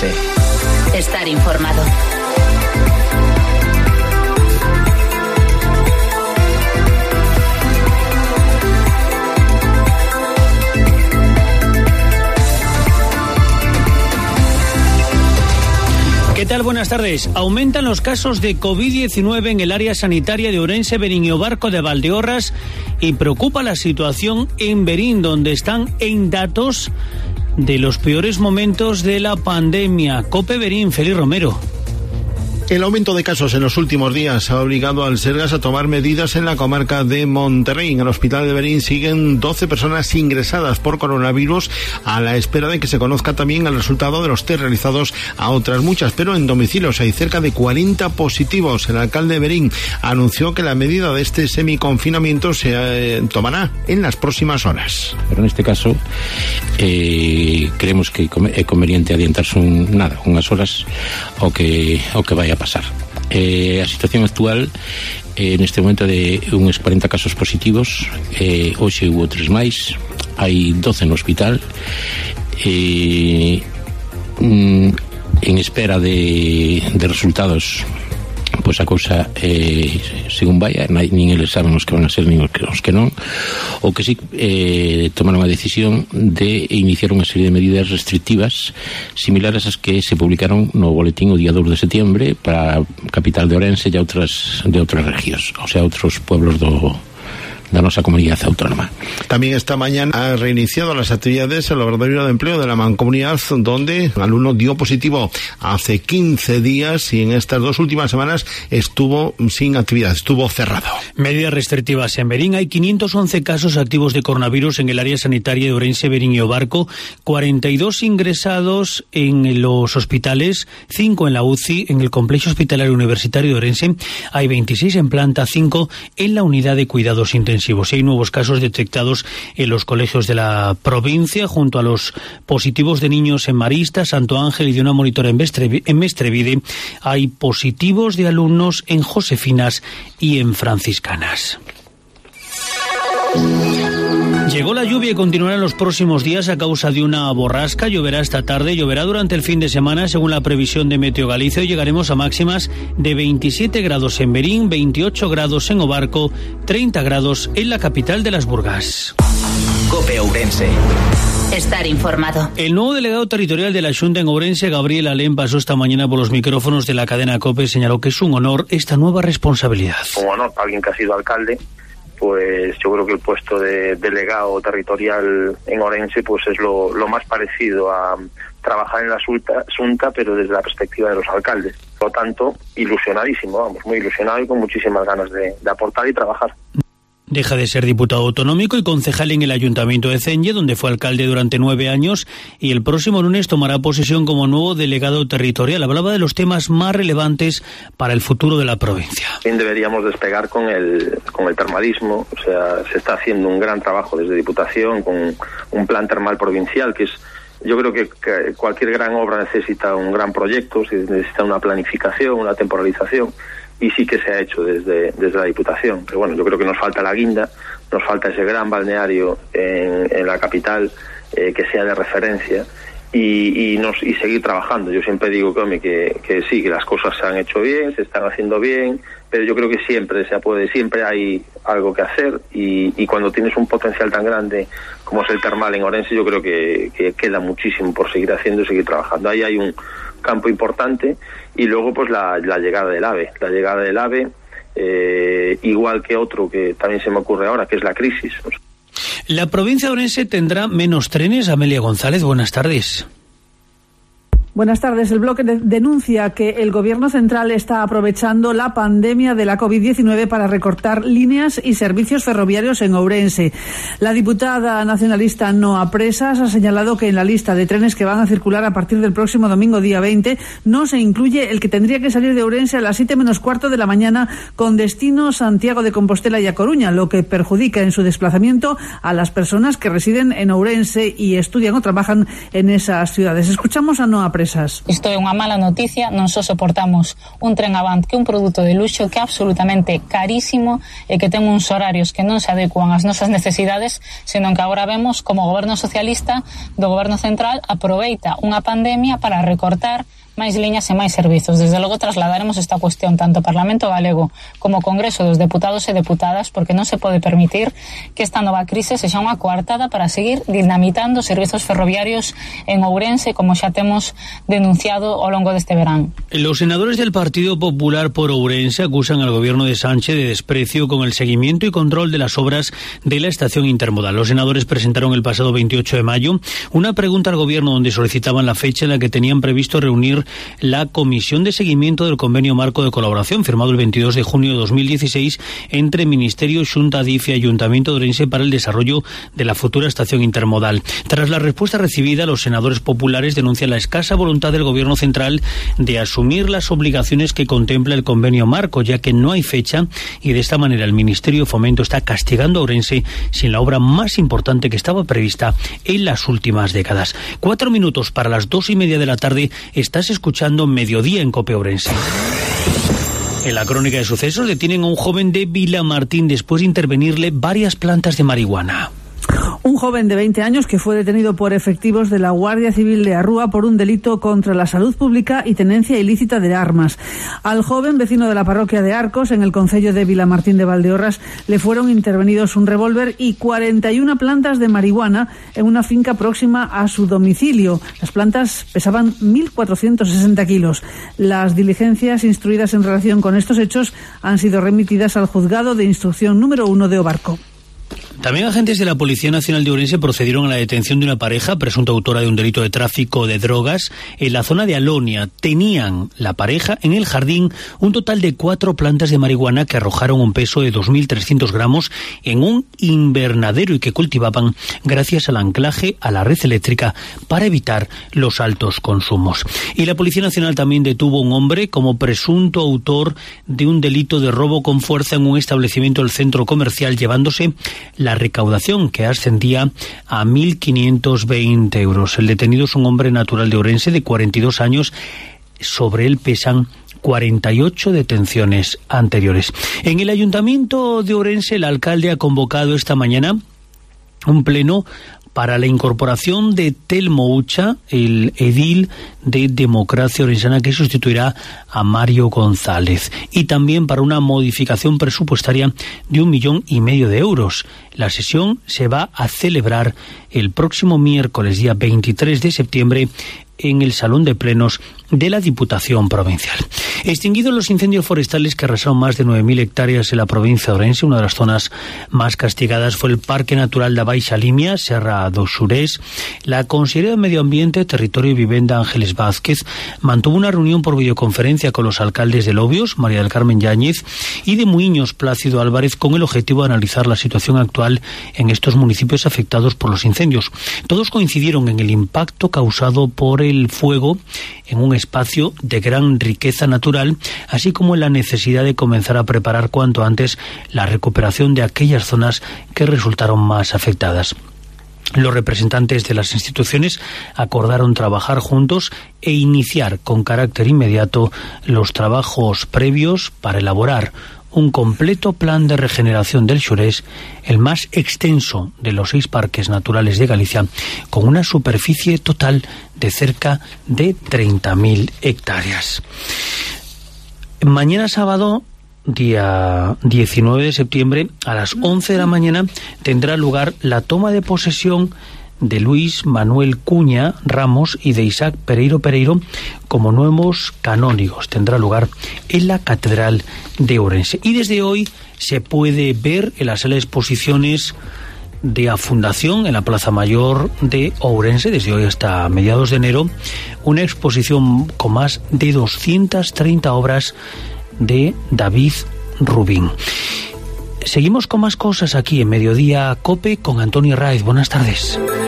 Ourense. Estar informado. ¿Qué tal? Buenas tardes. Aumentan los casos de COVID-19 en el área sanitaria de Ourense, Verín y Obarco de Valdeorras y preocupa la situación en Verín, donde están en datos de los peores momentos de la pandemia. COPE Verín, Félix Romero. El aumento de casos en los últimos días ha obligado al Sergas a tomar medidas en la comarca de Monterrey. En el hospital de Verín siguen 12 personas ingresadas por coronavirus a la espera de que se conozca también el resultado de los test realizados a otras muchas, pero en domicilios hay cerca de 40 positivos. El alcalde de Verín anunció que la medida de este semiconfinamiento se tomará en las próximas horas. Pero en este caso creemos que é conveniente adiantarse unhas horas ao que vai a pasar. A situación actual neste momento de uns 40 casos positivos, hoxe hubo 3 máis, hai 12 no hospital, en espera de resultados. Pois a cousa según vaya, nin eles saben os que van a ser nin os que non. O que sí tomaron a decisión de iniciar unha serie de medidas restrictivas similares ás que se publicaron no boletín o día 2 de septiembre para a capital de Ourense e de outras regións, o sea, outros pueblos da nosa comunidad autónoma. También esta mañana ha reiniciado las actividades el Laboratorio de Empleo de la Mancomunidad, donde un alumno dio positivo hace 15 días y en estas 2 últimas semanas estuvo sin actividad, estuvo cerrado. Medidas restrictivas en Verín. Hay 511 casos activos de coronavirus en el área sanitaria de Ourense, Verín y Obarco, 42 ingresados en los hospitales, 5 en la UCI, en el complejo hospitalario universitario de Ourense, hay 26 en planta, 5 en la unidad de cuidados intensivos. Y hay nuevos casos detectados en los colegios de la provincia, junto a los positivos de niños en Marista, Santo Ángel y de una monitora en Mestrevide. Hay positivos de alumnos en Josefinas y en Franciscanas. Llegó la lluvia y continuará en los próximos días a causa de una borrasca. Lloverá esta tarde, lloverá durante el fin de semana, según la previsión de Meteo Galicia. Hoy llegaremos a máximas de 27 grados en Verín, 28 grados en Obarco, 30 grados en la capital de las Burgas. COPE Ourense. Estar informado. El nuevo delegado territorial de la Xunta en Ourense, Gabriel Alén, pasó esta mañana por los micrófonos de la cadena COPE. Señaló que es un honor esta nueva responsabilidad. Un honor para alguien que ha sido alcalde. Pues yo creo que el puesto de delegado territorial en Ourense pues es lo más parecido a trabajar en la Xunta, pero desde la perspectiva de los alcaldes. Por lo tanto, ilusionadísimo, muy ilusionado y con muchísimas ganas de aportar y trabajar. Deja de ser diputado autonómico y concejal en el Ayuntamiento de Cenlle, donde fue alcalde durante 9 años, y el próximo lunes tomará posesión como nuevo delegado territorial. Hablaba de los temas más relevantes para el futuro de la provincia. Bien, deberíamos despegar con el termalismo, o sea, se está haciendo un gran trabajo desde Diputación con un plan termal provincial que es. Yo creo que cualquier gran obra necesita un gran proyecto, necesita una planificación, una temporalización, y sí que se ha hecho desde la Diputación. Pero bueno, yo creo que nos falta la guinda, nos falta ese gran balneario en la capital que sea de referencia y seguir trabajando. Yo siempre digo que sí, que las cosas se han hecho bien, se están haciendo bien, pero yo creo que siempre siempre hay algo que hacer y cuando tienes un potencial tan grande como es el termal en Ourense, yo creo que queda muchísimo por seguir haciendo y seguir trabajando. Ahí hay un campo importante y luego pues la llegada del AVE, igual que otro que también se me ocurre ahora, que es la crisis. La provincia de Ourense tendrá menos trenes. Amelia González, buenas tardes. Buenas tardes. El bloque denuncia que el Gobierno central está aprovechando la pandemia de la COVID-19 para recortar líneas y servicios ferroviarios en Ourense. La diputada nacionalista Noa Presas ha señalado que en la lista de trenes que van a circular a partir del próximo domingo, día 20, no se incluye el que tendría que salir de Ourense a las 7 menos cuarto de la mañana con destino Santiago de Compostela y A Coruña, lo que perjudica en su desplazamiento a las personas que residen en Ourense y estudian o trabajan en esas ciudades. Escuchamos a Noa Presas. empresas. Isto é unha mala noticia, non só soportamos un tren Avant que un produto de luxo que é absolutamente carísimo e que ten uns horarios que non se adecuan ás nosas necesidades, senón que agora vemos como o goberno socialista do goberno central aproveita unha pandemia para recortar máis liñas e máis servizos. Desde logo trasladaremos esta cuestión tanto ao Parlamento Galego como ao Congreso dos Deputados e Deputadas, porque non se pode permitir que esta nova crise sexa unha coartada para seguir dinamitando os servizos ferroviarios en Ourense, como xa temos denunciado ao longo deste verán. Los senadores del Partido Popular por Ourense acusan al gobierno de Sánchez de desprecio con el seguimiento y control de las obras de la estación intermodal. Los senadores presentaron el pasado 28 de mayo una pregunta al gobierno donde solicitaban la fecha en la que tenían previsto reunir la Comisión de Seguimiento del Convenio Marco de Colaboración firmado el 22 de junio de 2016 entre Ministerio, Xunta, DIF y Ayuntamiento de Ourense para el desarrollo de la futura estación intermodal. Tras la respuesta recibida, los senadores populares denuncian la escasa voluntad del Gobierno central de asumir las obligaciones que contempla el Convenio Marco, ya que no hay fecha y de esta manera el Ministerio de Fomento está castigando a Ourense sin la obra más importante que estaba prevista en las últimas décadas. 4 minutos para las 2:30 de la tarde. Estás escuchando Mediodía en COPE Ourense. En la crónica de sucesos detienen a un joven de Vilamartín después de intervenirle varias plantas de marihuana. Un joven de 20 años que fue detenido por efectivos de la Guardia Civil de Arrúa por un delito contra la salud pública y tenencia ilícita de armas. Al joven, vecino de la parroquia de Arcos, en el concello de Vilamartín de Valdeorras, le fueron intervenidos un revólver y 41 plantas de marihuana en una finca próxima a su domicilio. Las plantas pesaban 1.460 kilos. Las diligencias instruidas en relación con estos hechos han sido remitidas al juzgado de instrucción número 1 de Obarco. También agentes de la Policía Nacional de Ourense procedieron a la detención de una pareja presunta autora de un delito de tráfico de drogas en la zona de Alonia. Tenían la pareja en el jardín un total de 4 plantas de marihuana que arrojaron un peso de 2.300 gramos en un invernadero y que cultivaban gracias al anclaje a la red eléctrica para evitar los altos consumos. Y la Policía Nacional también detuvo a un hombre como presunto autor de un delito de robo con fuerza en un establecimiento del centro comercial, llevándose la recaudación, que ascendía a 1.520 euros. El detenido es un hombre natural de Ourense de 42 años. Sobre él pesan 48 detenciones anteriores. En el Ayuntamiento de Ourense, el alcalde ha convocado esta mañana un pleno para la incorporación de Telmo Ucha, el edil de Democracia Orensana, que sustituirá a Mario González, y también para una modificación presupuestaria de 1,5 millones de euros. La sesión se va a celebrar el próximo miércoles, día 23 de septiembre, en el Salón de Plenos de la Diputación Provincial. Extinguidos los incendios forestales que arrasaron más de 9.000 hectáreas en la provincia de Ourense, una de las zonas más castigadas fue el Parque Natural da Baixa Limia, Serra do Xurés. La Consellería de Medio Ambiente, Territorio y Vivienda, Ángeles Vázquez, mantuvo una reunión por videoconferencia con los alcaldes de Lobios, María del Carmen Yáñez, y de Muiños, Plácido Álvarez, con el objetivo de analizar la situación actual en estos municipios afectados por los incendios. Todos coincidieron en el impacto causado por el fuego en un espacio de gran riqueza natural, así como en la necesidad de comenzar a preparar cuanto antes la recuperación de aquellas zonas que resultaron más afectadas. Los representantes de las instituciones acordaron trabajar juntos e iniciar con carácter inmediato los trabajos previos para elaborar un completo plan de regeneración del Xurés, el más extenso de los 6 parques naturales de Galicia, con una superficie total de cerca de 30.000 hectáreas. Mañana sábado, día 19 de septiembre, a las 11 de la mañana, tendrá lugar la toma de posesión de Luis Manuel Cuña Ramos y de Isaac Pereiro como nuevos canónigos. Tendrá lugar en la Catedral de Ourense. Y desde hoy se puede ver en la sala de exposiciones de la Fundación, en la Plaza Mayor de Ourense, desde hoy hasta mediados de enero, una exposición con más de 230 obras de David Rubín. Seguimos con más cosas aquí en Mediodía COPE con Antonio Raiz. Buenas tardes.